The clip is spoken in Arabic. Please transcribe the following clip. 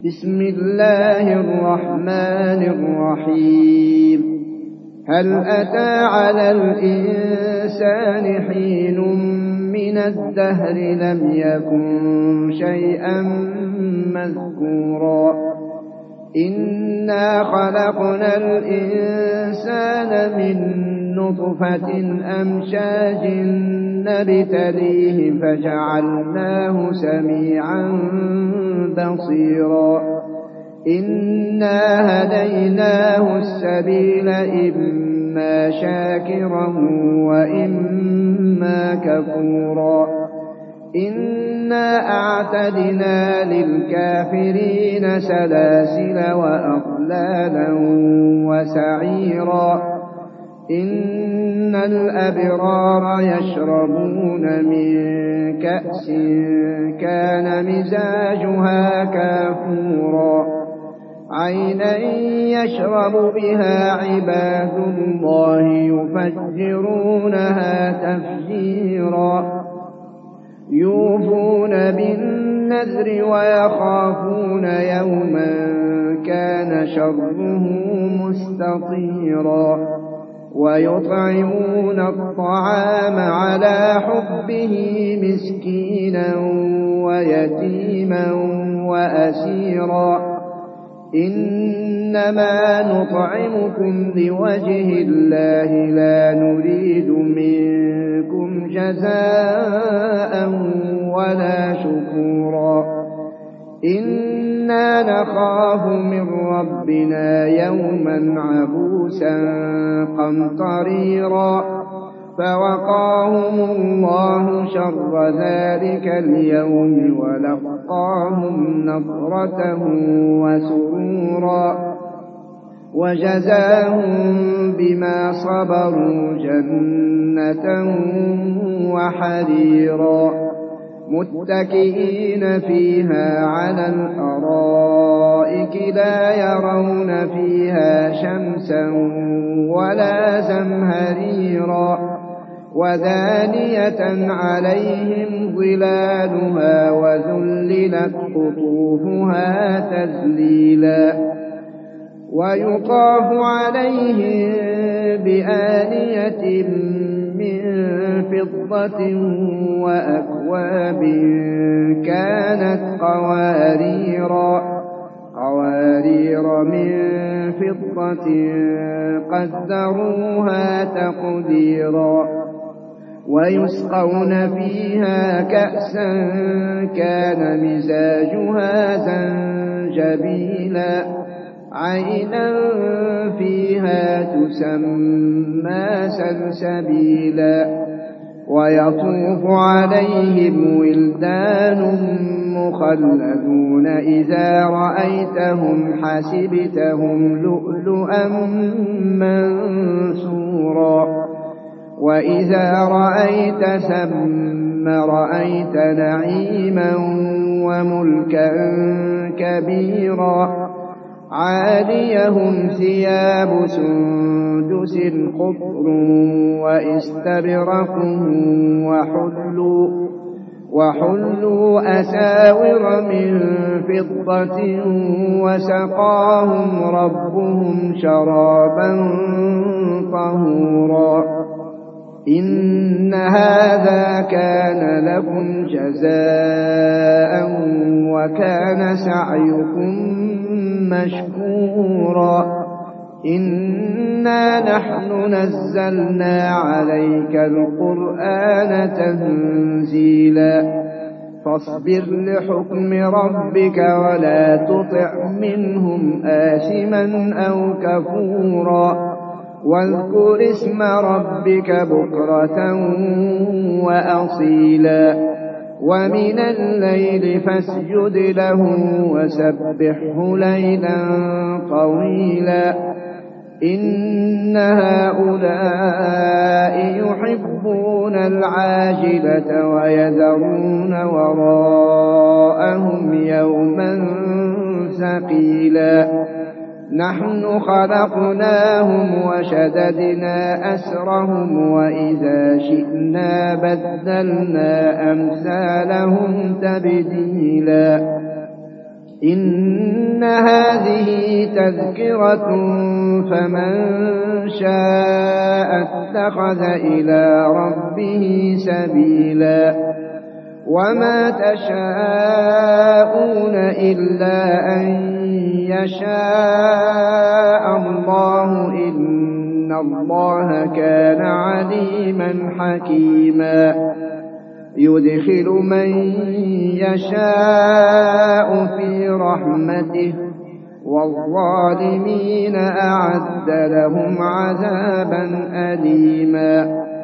بسم الله الرحمن الرحيم. هل أتى على الإنسان حين من الدهر لم يكن شيئا مذكورا إنا خلقنا الإنسان من نطفة أمشاج نبتليه فجعلناه سميعا بصيرا إنا هديناه السبيل إما شاكرا وإما كفورا إنا أعتدنا للكافرين سلاسل وأغلالا وسعيرا إن الأبرار يشربون من كأس كان مزاجها كافورا عينا يشرب بها عباد الله يفجرونها تفجيرا يوفون بالنذر ويخافون يوما كان شره مستطيرا ويطعمون الطعام على حبه مسكينا ويتيما وأسيرا إنما نطعمكم لوجه الله لا نريد منكم جزاء ولا شكورا إنا نخاف من ربنا يوما عبوسا قمطريرا فوقاهم الله شر ذلك اليوم ولقاهم نضرة وسرورا وجزاهم بما صبروا جنة وحريرا متكئين فيها على الأرائك لا يرون فيها شمسا ولا زمهريرا ودانية عليهم ظلالها وذللت قطوفها تذليلا ويطاف عليهم بآنية من فضة وأكواب كانت قوارير من فضة قدروها تقديرا ويسقون فيها كأسا كان مزاجها زنجبيلا عينا فيها تسمى سلسبيلا ويطوف عليهم ولدان مخلدون إذا رأيتهم حسبتهم لؤلؤا منثورا وإذا رأيت ثم رأيت نعيما وملكا كبيرا عاليهم ثياب سندس خضر واستبرق وحلوا أساور من فضة وسقاهم ربهم شرابا طهورا إن هذا كان لكم جزاء وكان سعيكم مشكورا إنا نحن نزلنا عليك القرآن تنزيلا فاصبر لحكم ربك ولا تطع منهم آثما أو كفورا واذكر اسم ربك بكرة وأصيلا ومن الليل فاسجد له وسبحه ليلا طويلا إن هؤلاء يحبون العاجلة ويذرون وراءهم يوما ثقيلا نحن خلقناهم وشددنا أسرهم وإذا شئنا بدلنا أمثالهم تبديلا إن هذه تذكرة فمن شاء اتخذ إلى ربه سبيلا وما تشاءون إلا أن يشاء الله إن الله كان عليما حكيما يدخل من يشاء في رحمته والظالمين أعد لهم عذابا أليما